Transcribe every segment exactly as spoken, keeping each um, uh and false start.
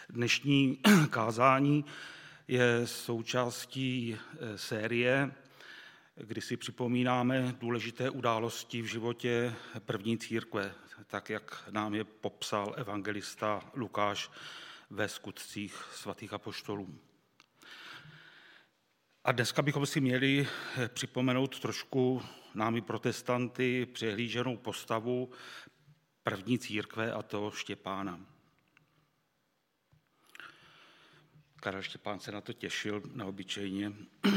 Dnešní kázání je součástí série, kdy si připomínáme důležité události v životě první církve, tak jak nám je popsal evangelista Lukáš ve Skutcích svatých apoštolů. A dneska bychom si měli připomenout trošku námi protestanty přehlíženou postavu první církve, a to Štěpána. Karel Štěpán se na to těšil neobyčejně.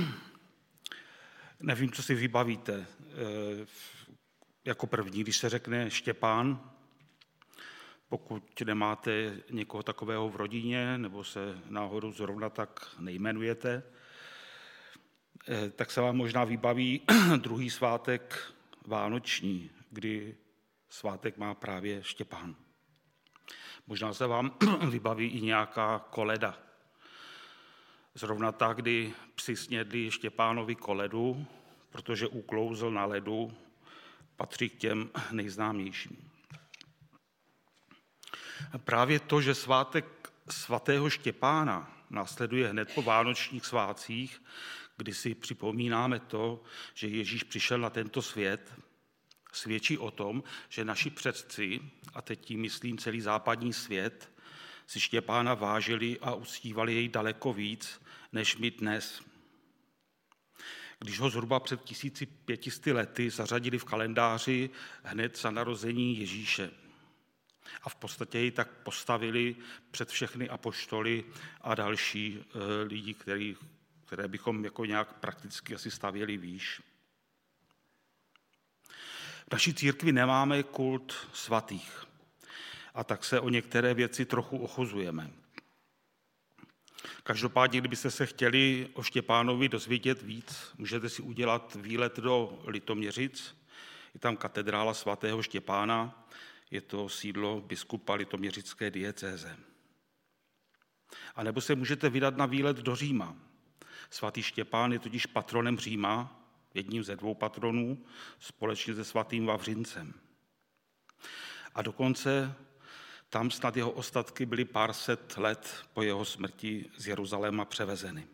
Nevím, co si vybavíte jako první, když se řekne Štěpán. Pokud nemáte někoho takového v rodině, nebo se náhodou zrovna tak nejmenujete, tak se vám možná vybaví druhý svátek vánoční, kdy svátek má právě Štěpán. Možná se vám vybaví i nějaká koleda. Zrovna tak, kdy psi snědli Štěpánovi koledu, protože uklouzl na ledu, patří k těm nejznámějším. Právě to, že svátek svatého Štěpána následuje hned po vánočních svátcích, kdy si připomínáme to, že Ježíš přišel na tento svět, svědčí o tom, že naši předci, a teď tím myslím celý západní svět, si Štěpána vážili a uctívali jej daleko víc, než my dnes. Když ho zhruba před tisíci pětisty lety zařadili v kalendáři hned za narození Ježíše. A v podstatě ji tak postavili před všechny apoštoly a další lidi, který, které bychom jako nějak prakticky asi stavěli výš. V naší církvi nemáme kult svatých. A tak se o některé věci trochu ochuzujeme. Každopádně, kdybyste se chtěli o Štěpánovi dozvědět víc, můžete si udělat výlet do Litoměřic. Je tam katedrála svatého Štěpána, je to sídlo biskupa litoměřické diecéze. A nebo se můžete vydat na výlet do Říma. Svatý Štěpán je totiž patronem Říma, jedním ze dvou patronů, společně se svatým Vavřincem. A dokonce tam snad jeho ostatky byly pár set let po jeho smrti z Jeruzaléma převezeny.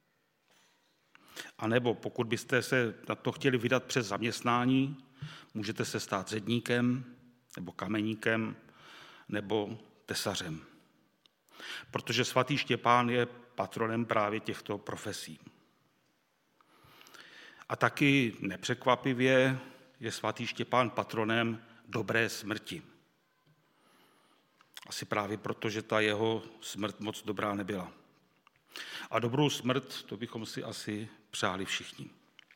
A nebo pokud byste se na to chtěli vydat přes zaměstnání, můžete se stát zedníkem, nebo kameníkem, nebo tesařem. Protože svatý Štěpán je patronem právě těchto profesí. A taky nepřekvapivě je svatý Štěpán patronem dobré smrti. Asi právě proto, že ta jeho smrt moc dobrá nebyla. A dobrou smrt, to bychom si asi přáli všichni.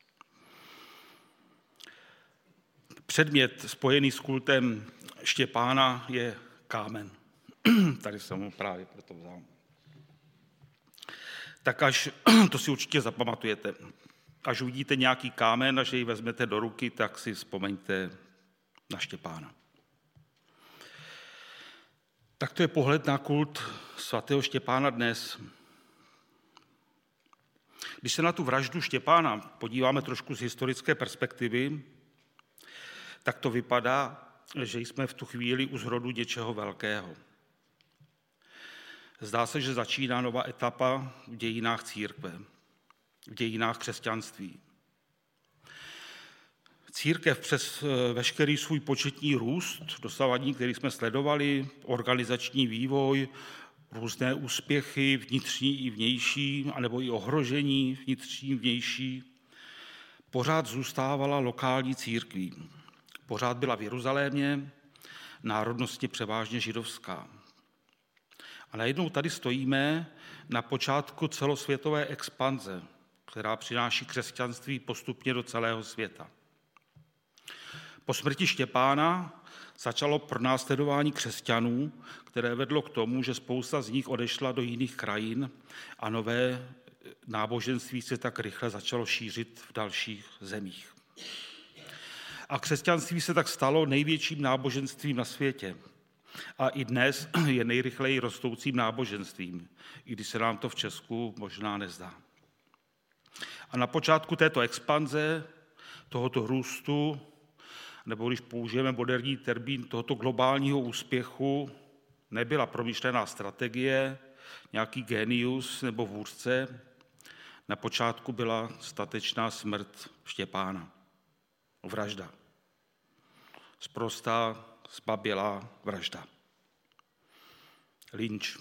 Předmět spojený s kultem Štěpána je kámen. Tady jsem ho právě proto vzal. Tak až, to si určitě zapamatujete, až uvidíte nějaký kámen a že ji vezmete do ruky, tak si vzpomeňte na Štěpána. Tak to je pohled na kult svatého Štěpána dnes. Když se na tu vraždu Štěpána podíváme trošku z historické perspektivy, tak to vypadá, že jsme v tu chvíli u zrodu něčeho velkého. Zdá se, že začíná nová etapa v dějinách církve, v dějinách křesťanství. Církev přes veškerý svůj početní růst, dosavadní, který jsme sledovali, organizační vývoj, různé úspěchy vnitřní i vnější, anebo i ohrožení vnitřní vnější, pořád zůstávala lokální církví. Pořád byla v Jeruzalémě, národnostně převážně židovská. A najednou tady stojíme na počátku celosvětové expanze, která přináší křesťanství postupně do celého světa. Po smrti Štěpána začalo pronásledování křesťanů, které vedlo k tomu, že spousta z nich odešla do jiných krajin a nové náboženství se tak rychle začalo šířit v dalších zemích. A křesťanství se tak stalo největším náboženstvím na světě. A i dnes je nejrychleji rostoucím náboženstvím, i když se nám to v Česku možná nezdá. A na počátku této expanze, tohoto růstu, nebo když použijeme moderní termín tohoto globálního úspěchu, nebyla promyšlená strategie, nějaký génius nebo vůdce. Na počátku byla statečná smrt Štěpána. Vražda. Sprostá, zbabělá vražda. Lynč.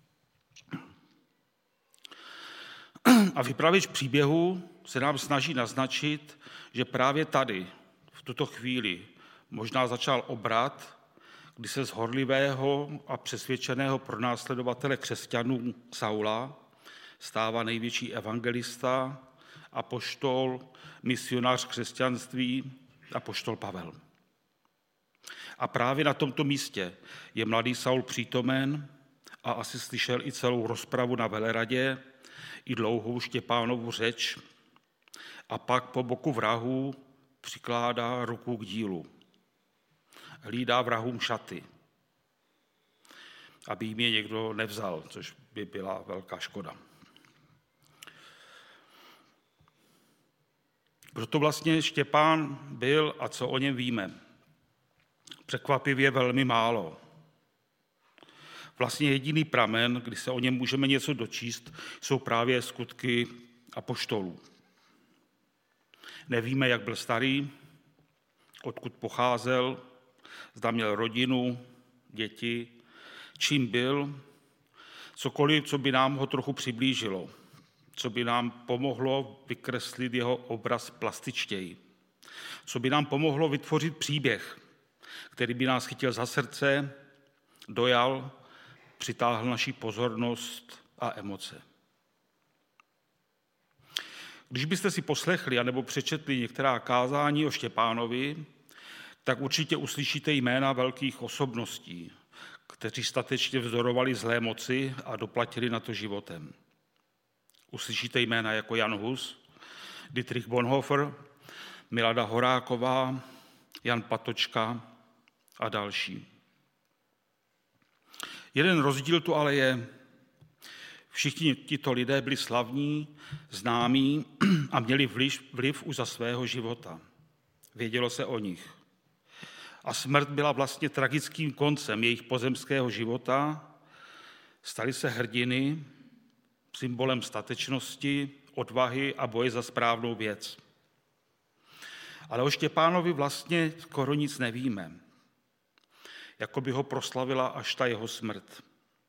A vypravěč příběhu se nám snaží naznačit, že právě tady, v tuto chvíli, možná začal obrat, kdy se z horlivého a přesvědčeného pronásledovatele křesťanů Saula stává největší evangelista, apoštol, misionář křesťanství, apoštol Pavel. A právě na tomto místě je mladý Saul přítomen a asi slyšel i celou rozpravu na veleradě, i dlouhou Štěpánovu řeč a pak po boku vrahů přikládá ruku k dílu. Hlídá vrahům šaty, aby jim je někdo nevzal, což by byla velká škoda. Kdo to vlastně Štěpán byl a co o něm víme? Překvapivě velmi málo. Vlastně jediný pramen, kdy se o něm můžeme něco dočíst, jsou právě skutky apoštolů. Nevíme, jak byl starý, odkud pocházel, zda měl rodinu, děti, čím byl, cokoliv, co by nám ho trochu přiblížilo, co by nám pomohlo vykreslit jeho obraz plastičtěji, co by nám pomohlo vytvořit příběh, který by nás chytil za srdce, dojal, přitáhl naši pozornost a emoce. Když byste si poslechli anebo přečetli některá kázání o Štěpánovi, tak určitě uslyšíte jména velkých osobností, kteří statečně vzdorovali zlé moci a doplatili na to životem. Uslyšíte jména jako Jan Hus, Dietrich Bonhoeffer, Milada Horáková, Jan Patočka a další. Jeden rozdíl tu ale je. Všichni tito lidé byli slavní, známí a měli vliv, vliv už za svého života. Vědělo se o nich. A smrt byla vlastně tragickým koncem jejich pozemského života. Stali se hrdiny, symbolem statečnosti, odvahy a boje za správnou věc. Ale o Štěpánovi vlastně skoro nic nevíme. Jako by ho proslavila až ta jeho smrt.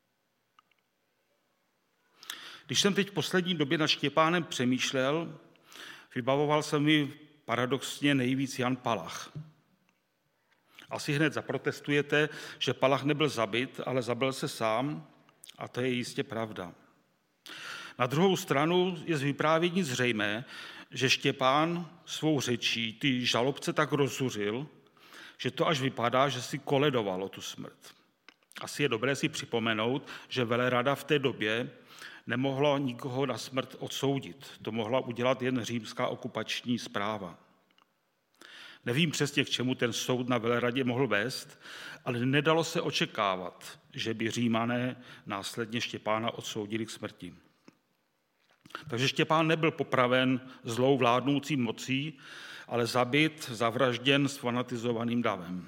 Když jsem teď v poslední době nad Štěpánem přemýšlel, vybavoval se mi paradoxně nejvíc Jan Palach. Asi hned zaprotestujete, že Palach nebyl zabit, ale zabil se sám, a to je jistě pravda. Na druhou stranu je z vyprávění zřejmé, že Štěpán svou řečí ty žalobce tak rozzuřil, že to až vypadá, že si koledoval o tu smrt. Asi je dobré si připomenout, že velerada v té době nemohla nikoho na smrt odsoudit. To mohla udělat jen římská okupační správa. Nevím přesně, k čemu ten soud na veleradě mohl vést, ale nedalo se očekávat, že by Římané následně Štěpána odsoudili k smrti. Takže Štěpán nebyl popraven zlou vládnoucí mocí, ale zabit, zavražděn s fanatizovaným davem.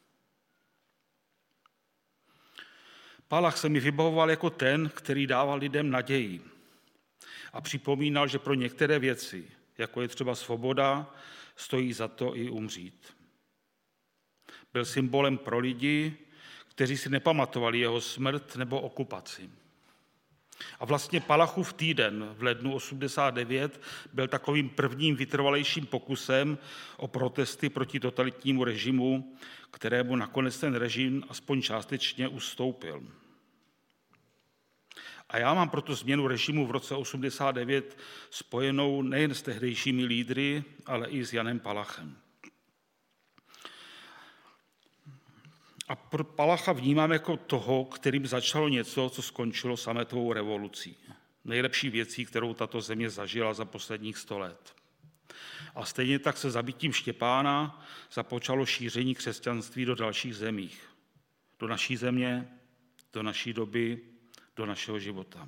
Palach se mi vybavoval jako ten, který dával lidem naději a připomínal, že pro některé věci, jako je třeba svoboda, stojí za to i umřít. Byl symbolem pro lidi, kteří si nepamatovali jeho smrt nebo okupaci. A vlastně Palachův týden v lednu osmdesát devět byl takovým prvním vytrvalejším pokusem o protesty proti totalitnímu režimu, kterému nakonec ten režim aspoň částečně ustoupil. A já mám proto změnu režimu v roce osmdesát devět spojenou nejen s tehdejšími lídry, ale i s Janem Palachem. A Palacha vnímám jako toho, kterým začalo něco, co skončilo sametovou revolucí. Nejlepší věcí, kterou tato země zažila za posledních sto let. A stejně tak se zabitím Štěpána započalo šíření křesťanství do dalších zemích. Do naší země, do naší doby, do našeho života.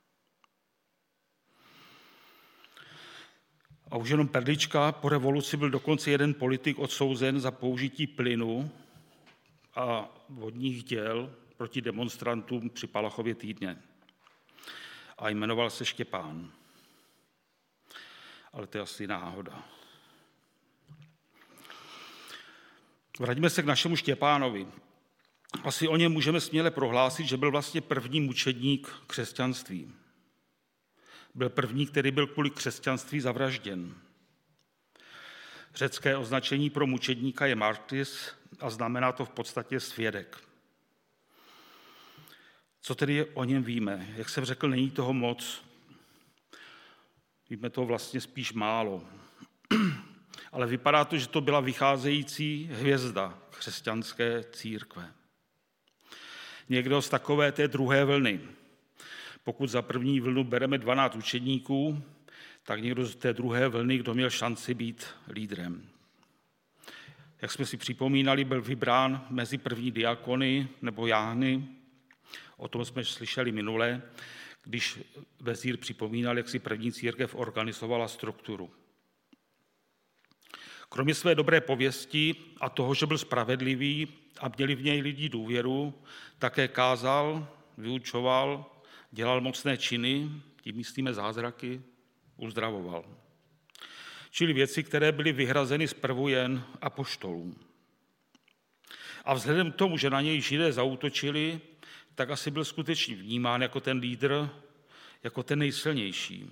A už jenom perlička, po revoluci byl dokonce jeden politik odsouzen za použití plynu a vodních děl proti demonstrantům při Palachově týdně. a jmenoval se Štěpán. Ale to je asi náhoda. Vraťme se k našemu Štěpánovi. Asi o něm můžeme směle prohlásit, že byl vlastně první mučedník křesťanství. Byl první, který byl kvůli křesťanství zavražděn. Řecké označení pro mučedníka je martyrs a znamená to v podstatě svědek. Co tedy o něm víme? Jak jsem řekl, není toho moc. Víme toho vlastně spíš málo. Ale vypadá to, že to byla vycházející hvězda křesťanské církve. Někdo z takové té druhé vlny. Pokud za první vlnu bereme dvanáct učedníků, tak někdo z té druhé vlny, kdo měl šanci být lídrem. Jak jsme si připomínali, byl vybrán mezi první diakony nebo jáhny. O tom jsme slyšeli minule, když vezír připomínal, jak si první církev organizovala strukturu. Kromě své dobré pověsti a toho, že byl spravedlivý a měli v něj lidi důvěru, také kázal, vyučoval, dělal mocné činy, tím myslíme zázraky, uzdravoval. Čili věci, které byly vyhrazeny zprvu jen apoštolům. A vzhledem k tomu, že na něj Židé zaútočili, tak asi byl skutečně vnímán jako ten lídr, jako ten nejsilnější.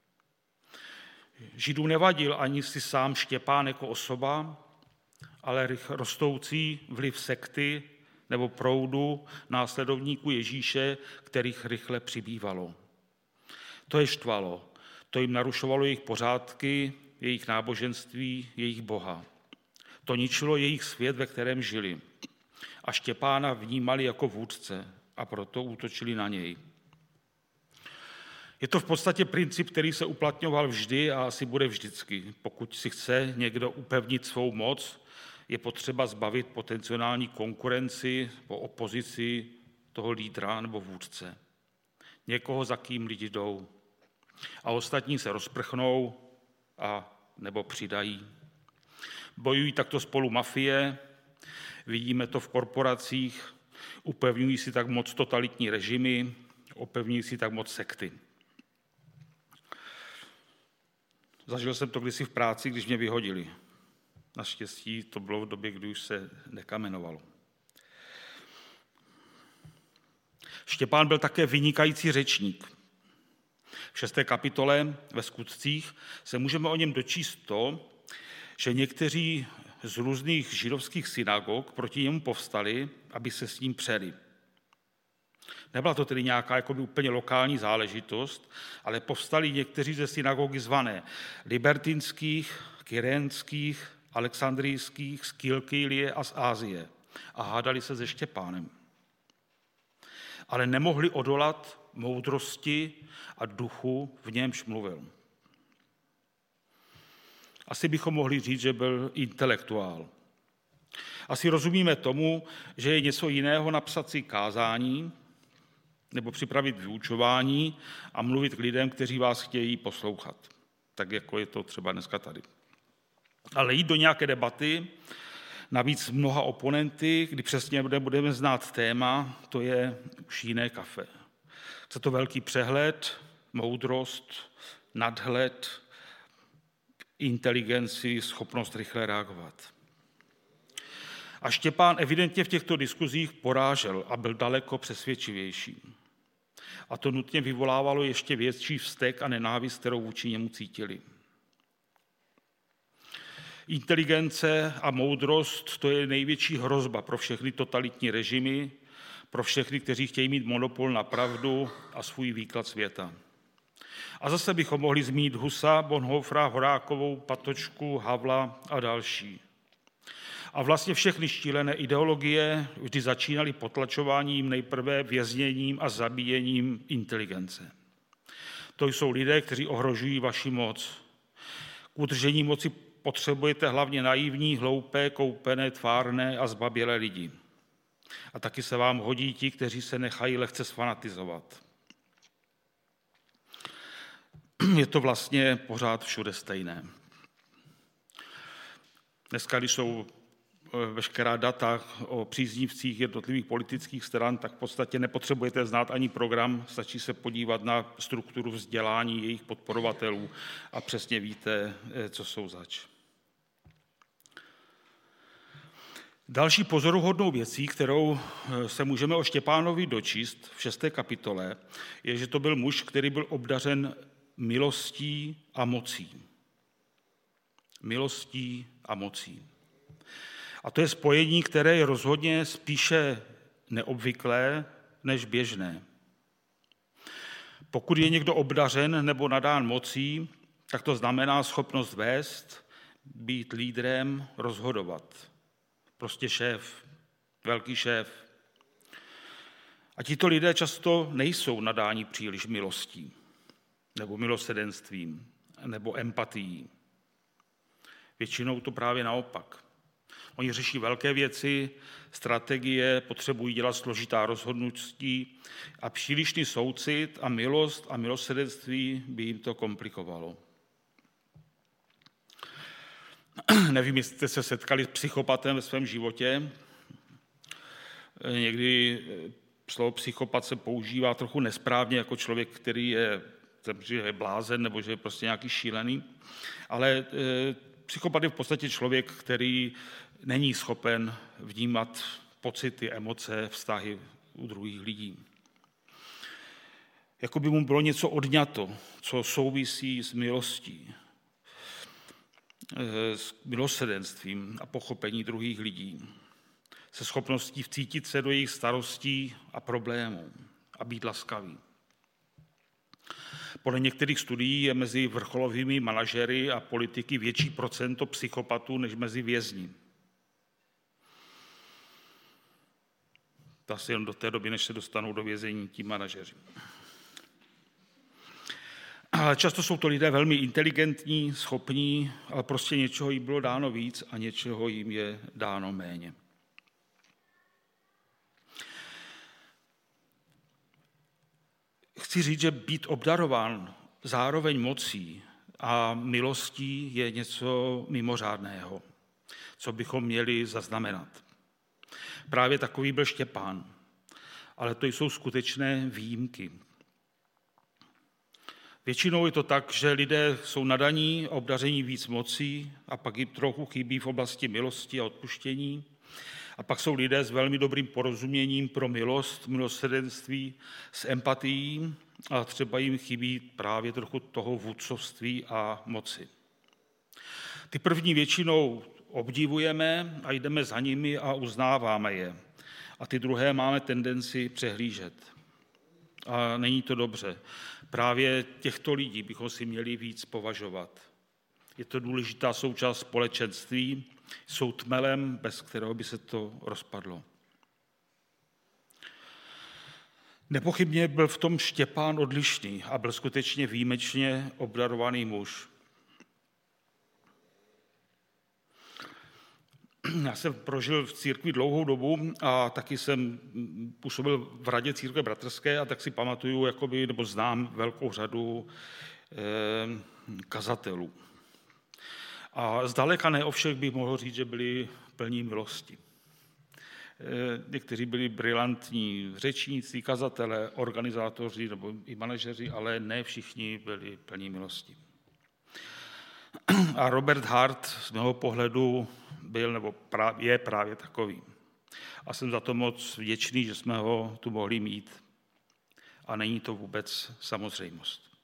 Židům nevadil ani si sám Štěpán jako osoba, ale rostoucí vliv sekty nebo proudu následovníků Ježíše, kterých rychle přibývalo. To je štvalo, to jim narušovalo jejich pořádky, jejich náboženství, jejich Boha. To ničilo jejich svět, ve kterém žili. A Štěpána vnímali jako vůdce a proto útočili na něj. Je to v podstatě princip, který se uplatňoval vždy a asi bude vždycky. Pokud si chce někdo upevnit svou moc, je potřeba zbavit potenciální konkurenci po opozici toho lídra nebo vůdce. Někoho, za kým lidi jdou. A ostatní se rozprchnou a nebo přidají. Bojují takto spolu mafie, vidíme to v korporacích, upevňují si tak moc totalitní režimy, upevňují si tak moc sekty. Zažil jsem to kdysi v práci, když mě vyhodili. Naštěstí to bylo v době, kdy už se nekamenovalo. Štěpán byl také vynikající řečník. V šesté kapitole ve Skutcích se můžeme o něm dočíst to, že někteří z různých židovských synagog proti němu povstali, aby se s ním přeli. Nebyla to tedy nějaká jakoby úplně lokální záležitost, ale povstali někteří ze synagogy zvané libertinských, kyrénských, alexandrijských, z Kilkýlie a z Ázie a hádali se se Štěpánem. Ale nemohli odolat moudrosti a duchu, v němž mluvil. Asi bychom mohli říct, že byl intelektuál. Asi rozumíme tomu, že je něco jiného napsat si kázání nebo připravit vyučování a mluvit k lidem, kteří vás chtějí poslouchat. Tak jako je to třeba dneska tady. Ale jít do nějaké debaty, navíc s mnoha oponenty, kdy přesně budeme znát téma, to je už jiné kafe. Chce to velký přehled, moudrost, nadhled, inteligenci, schopnost rychle reagovat. A Štěpán evidentně v těchto diskuzích porážel a byl daleko přesvědčivější. A to nutně vyvolávalo ještě větší vztek a nenávist, kterou vůči němu cítili. Inteligence a moudrost, to je největší hrozba pro všechny totalitní režimy, pro všechny, kteří chtějí mít monopol na pravdu a svůj výklad světa. A zase bychom mohli zmínit Husa, Bonhoeffera, Horákovou, Patočku, Havla a další. A vlastně všechny štílené ideologie vždy začínaly potlačováním, nejprve vězněním a zabíjením inteligence. To jsou lidé, kteří ohrožují vaši moc. K udržení moci potřebujete hlavně naivní, hloupé, koupené, tvárné a zbabělé lidi. A taky se vám hodí ti, kteří se nechají lehce sfanatizovat. Je to vlastně pořád všude stejné. Dneska, když jsou veškerá data o příznivcích jednotlivých politických stran, tak v podstatě nepotřebujete znát ani program, stačí se podívat na strukturu vzdělání jejich podporovatelů a přesně víte, co jsou zač. Další pozoruhodnou věcí, kterou se můžeme o Štěpánovi dočíst v šesté kapitole, je, že to byl muž, který byl obdařen milostí a mocí. Milostí a mocí. A to je spojení, které je rozhodně spíše neobvyklé než běžné. Pokud je někdo obdařen nebo nadán mocí, tak to znamená schopnost vést, být lídrem, rozhodovat. Prostě šéf, velký šéf. A tito lidé často nejsou nadáni příliš milostí, nebo milosrdenstvím, nebo empatií. Většinou to právě naopak. Oni řeší velké věci, strategie, potřebují dělat složitá rozhodnutí a přílišný soucit a milost a milosrdenství by jim to komplikovalo. Nevím, jestli jste se setkali s psychopatem ve svém životě. Někdy slovo psychopat se používá trochu nesprávně jako člověk, který je, že je blázen nebo že je prostě nějaký šílený, ale psychopat je v podstatě člověk, který není schopen vnímat pocity, emoce, vztahy u druhých lidí. Jako by mu bylo něco odňato, co souvisí s milostí, s milosrdenstvím a pochopení druhých lidí, se schopností vcítit se do jejich starostí a problémů a být laskavý. Podle některých studií je mezi vrcholovými manažery a politiky větší procento psychopatů než mezi vězni. To asi jen do té doby, než se dostanou do vězení ti manažeři. Ale často jsou to lidé velmi inteligentní, schopní, ale prostě něčeho jim bylo dáno víc a něčeho jim je dáno méně. Chci říct, že být obdarován zároveň mocí a milostí je něco mimořádného, co bychom měli zaznamenat. Právě takový byl Štěpán, ale to jsou skutečné výjimky. Většinou je to tak, že lidé jsou nadaní, obdaření víc mocí a pak jim trochu chybí v oblasti milosti a odpuštění. A pak jsou lidé s velmi dobrým porozuměním pro milost, milosrdenství, s empatií a třeba jim chybí právě trochu toho vůdcovství a moci. Ty první většinou obdivujeme a jdeme za nimi a uznáváme je. A ty druhé máme tendenci přehlížet. A není to dobře. Právě těchto lidí bychom si měli víc považovat. Je to důležitá součást společenství, jsou tmelem, bez kterého by se to rozpadlo. Nepochybně byl v tom Štěpán odlišný a byl skutečně výjimečně obdarovaný muž. Já jsem prožil v církvi dlouhou dobu a taky jsem působil v radě církve bratrské a tak si pamatuju, jakoby, nebo znám velkou řadu eh, kazatelů. A zdaleka ne o všech bych mohl říct, že byli plní milosti. Někteří byli brilantní řečníci, kazatelé, organizátoři nebo i manažeři, ale ne všichni byli plní milosti. A Robert Hart z mého pohledu byl nebo je právě takový. A jsem za to moc vděčný, že jsme ho tu mohli mít. A není to vůbec samozřejmost.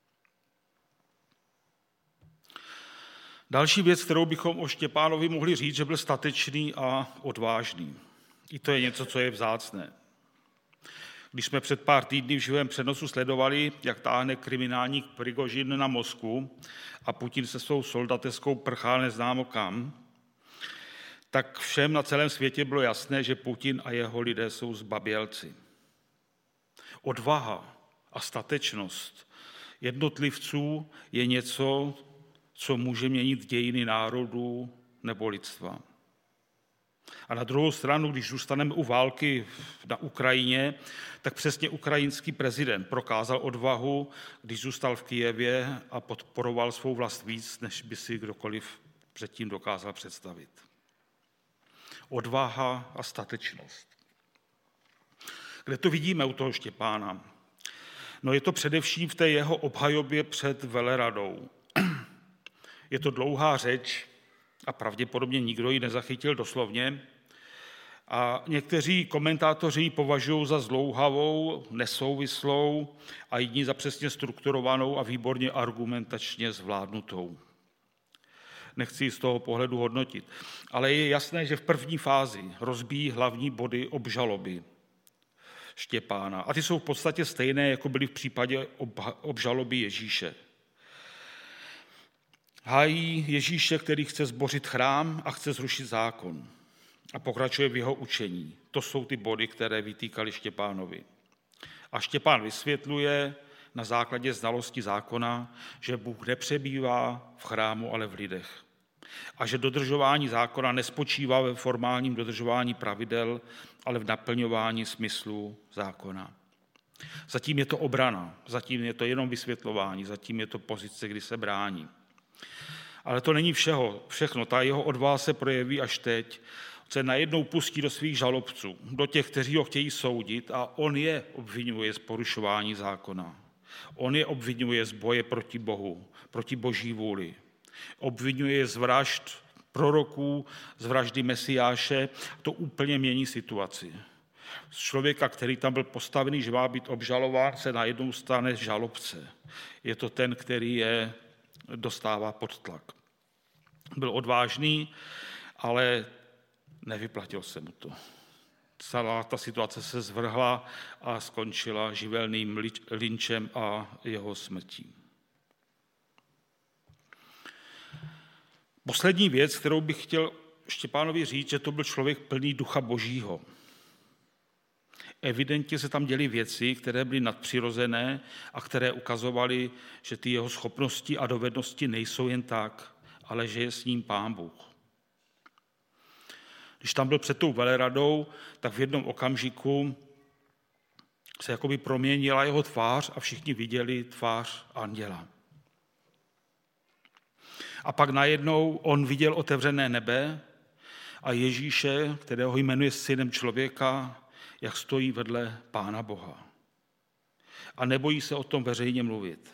Další věc, kterou bychom o Štěpánovi mohli říct, že byl statečný a odvážný. I to je něco, co je vzácné. Když jsme před pár týdny v živém přenosu sledovali, jak táhne kriminálník Prigožin na Moskvu a Putin se svou soldateskou prchá neznámo kam, tak všem na celém světě bylo jasné, že Putin a jeho lidé jsou zbabělci. Odvaha a statečnost jednotlivců je něco, co může měnit dějiny národů nebo lidstva. A na druhou stranu, když zůstaneme u války na Ukrajině, tak přesně ukrajinský prezident prokázal odvahu, když zůstal v Kyjevě a podporoval svou vlast víc, než by si kdokoliv předtím dokázal představit. odvaha a statečnost. Kde to vidíme u toho Štěpána? No je to především v té jeho obhajobě před veleradou. Je to dlouhá řeč a pravděpodobně nikdo ji nezachytil doslovně. A někteří komentátoři ji považují za zdlouhavou, nesouvislou a jiní za přesně strukturovanou a výborně argumentačně zvládnutou. Nechci ji z toho pohledu hodnotit, ale je jasné, že v první fázi rozbíjí hlavní body obžaloby Štěpána. A ty jsou v podstatě stejné, jako byly v případě obžaloby Ježíše. Hájí Ježíše, který chce zbořit chrám a chce zrušit zákon. A pokračuje v jeho učení. To jsou ty body, které vytýkali Štěpánovi. A Štěpán vysvětluje na základě znalosti zákona, že Bůh nepřebývá v chrámu, ale v lidech. A že dodržování zákona nespočívá ve formálním dodržování pravidel, ale v naplňování smyslu zákona. Zatím je to obrana, zatím je to jenom vysvětlování, zatím je to pozice, kdy se brání. Ale to není všeho, všechno. Ta jeho odvaha se projeví až teď. Se najednou pustí do svých žalobců, do těch, kteří ho chtějí soudit, a on je obvinuje z porušování zákona. On je obvinuje z boje proti Bohu, proti Boží vůli. Obvinuje je z vražd proroků, z vraždy Mesiáše. To úplně mění situaci. Z člověka, který tam byl postavený, že má být obžalován, se najednou stane žalobce. Je to ten, který je dostává pod tlak. Byl odvážný, ale nevyplatil se mu to. Celá ta situace se zvrhla a skončila živelným lynčem a jeho smrtí. Poslední věc, kterou bych chtěl Štěpánovi říct, že to byl člověk plný ducha Božího. Evidentně se tam děly věci, které byly nadpřirozené a které ukazovaly, že ty jeho schopnosti a dovednosti nejsou jen tak, ale že je s ním Pán Bůh. Když tam byl před tou veleradou, tak v jednom okamžiku se jakoby proměnila jeho tvář a všichni viděli tvář anděla. A pak najednou on viděl otevřené nebe a Ježíše, kterého jmenuje synem člověka, jak stojí vedle Pána Boha. A nebojí se o tom veřejně mluvit.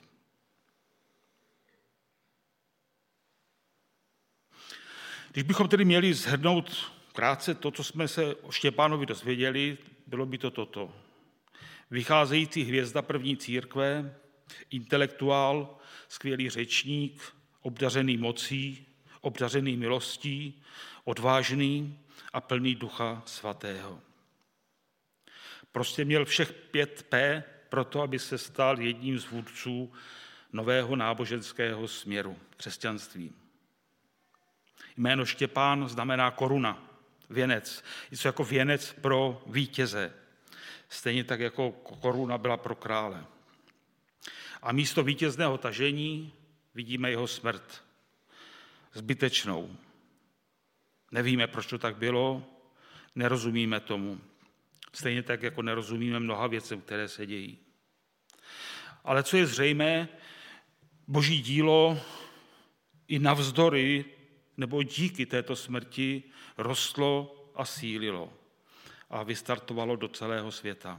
Když bychom tedy měli shrnout krátce to, co jsme se o Štěpánovi dozvěděli, bylo by to toto. Vycházející hvězda první církve, intelektuál, skvělý řečník, obdařený mocí, obdařený milostí, odvážný a plný Ducha Svatého. Prostě měl všech pět P proto, aby se stal jedním z vůdců nového náboženského směru křesťanství. Jméno Štěpán znamená koruna, věnec. Je to jako věnec pro vítěze. Stejně tak jako koruna byla pro krále. A místo vítězného tažení vidíme jeho smrt. Zbytečnou. Nevíme, proč to tak bylo, nerozumíme tomu. Stejně tak, jako nerozumíme mnoha věcem, které se dějí. Ale co je zřejmé, Boží dílo i navzdory nebo díky této smrti rostlo a sílilo a vystartovalo do celého světa.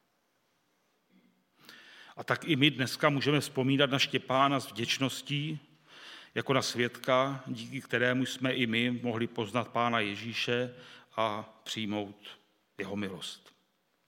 A tak i my dneska můžeme vzpomínat na Štěpána s vděčností, jako na svědka, díky kterému jsme i my mohli poznat Pána Ježíše a přijmout jeho milost.